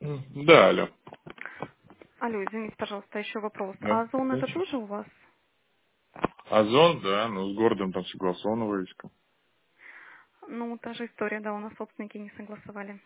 Да, алло. Алло, извините, пожалуйста, еще вопрос. Да, А Озон это конечно. тоже у вас? Озон, да, ну с городом там согласована вывеска. Ну, та же история, да, у нас собственники не согласовали.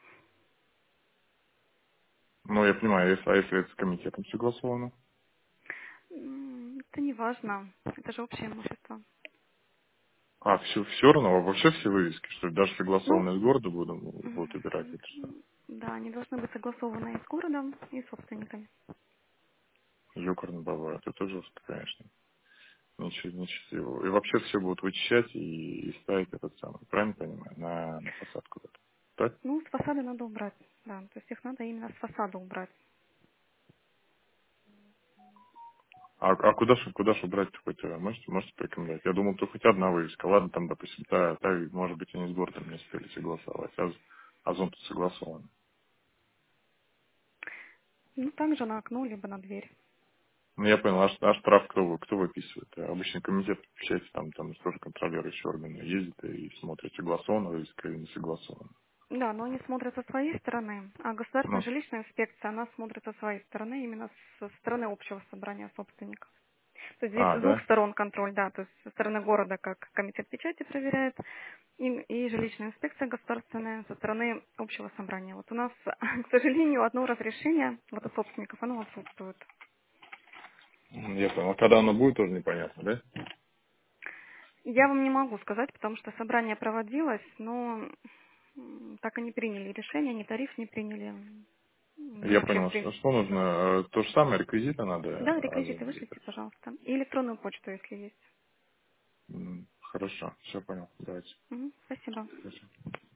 Ну, я понимаю, если это с комитетом согласовано. Это не важно. Это же общее имущество. А, все равно, вообще все вывески, что ли, даже Ну, согласованные с города будут м, убирать это что? да, они должны быть согласованы и с городом, и с собственниками. Ёкарно бывает, это жестко, конечно. Ничего. И вообще все будут вычищать и ставить этот самый, правильно понимаю, на посадку. Так? Ну, с фасада надо убрать, да. То есть их надо именно с фасада убрать. А куда ж убрать хоть, можете порекомендовать? Я думал, то хоть одна вывеска. Ладно, там, допустим, может быть, они с городом не успели согласовать, а зон тут согласован. Ну, также на окно, либо на дверь. Ну, я понял, а штраф кто выписывает? Обычный комитет, получается, там тоже контролирующие органы ездит и смотрит, согласовано вывеска или не согласовано. Да, но они смотрят со своей стороны, а государственная Ну, жилищная инспекция, она смотрит со своей стороны, именно со стороны общего собрания собственников. То есть здесь с двух да? сторон контроль, да, то есть со стороны города, как комитет печати проверяет, и жилищная инспекция государственная со стороны общего собрания. Вот у нас, к сожалению, одно разрешение вот от собственников, оно отсутствует. Я понял. А когда оно будет, тоже непонятно, да? Я вам не могу сказать, потому что собрание проводилось, но так и не приняли решение, ни тариф не приняли, ни Я вообще в понял, принципе. что нужно. То же самое, реквизиты надо Да, реквизиты Озону вышлите, записать. пожалуйста. И электронную почту, если есть. Хорошо, все понял. Давайте. Мгм, спасибо. Спасибо.